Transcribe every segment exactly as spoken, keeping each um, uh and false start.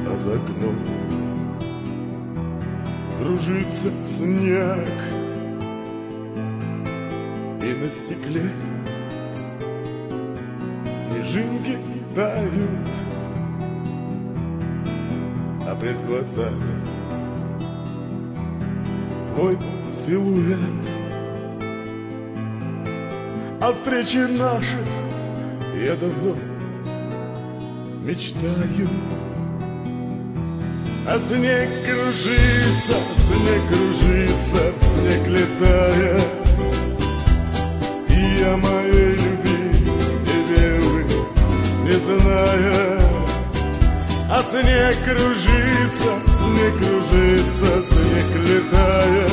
а за окном кружится снег, и на стекле снежинки тают, а пред глазами твой силуэт. О встрече нашей я давно мечтаю. А снег кружится, снег кружится, снег летает, и я моей любви не верю, не зная. А снег кружится, снег кружится, снег летает,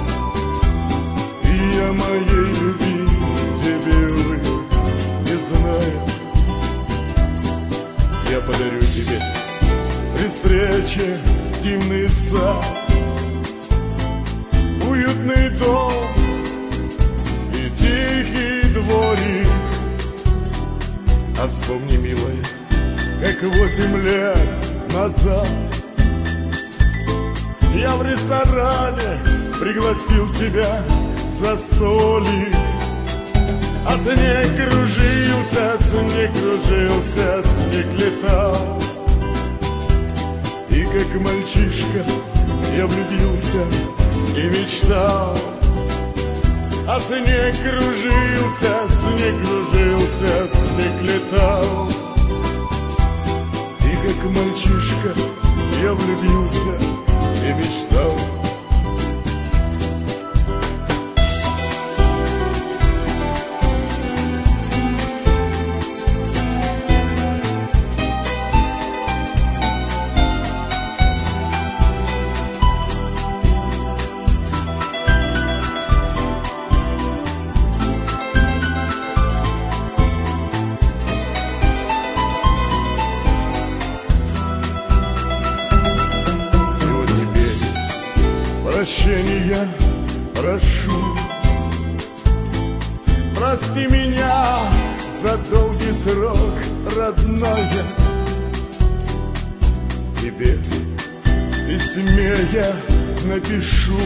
и я моей любви не верю, не зная. Я подарю тебе при встрече дивный сад, уютный дом и тихий дворик. А вспомни, милая, как восемь лет назад я в ресторане пригласил тебя за столик. А снег кружился, снег кружился, снег летал, и как мальчишка я влюбился и мечтал. А снег кружился, снег кружился, снег летал, и как мальчишка я влюбился и мечтал. Прощения прошу, прости меня за долгий срок, родная. Тебе в письме я напишу: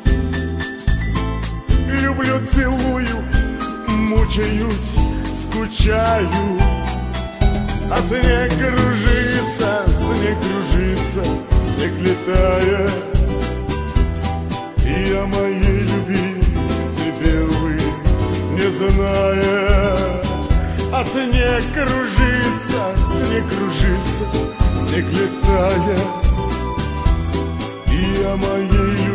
люблю, целую, мучаюсь, скучаю. А снег кружится, снег кружится, снег летает, и я моей любви к тебе, увы, не зная. А снег кружится, снег кружится, снег летает, и я моей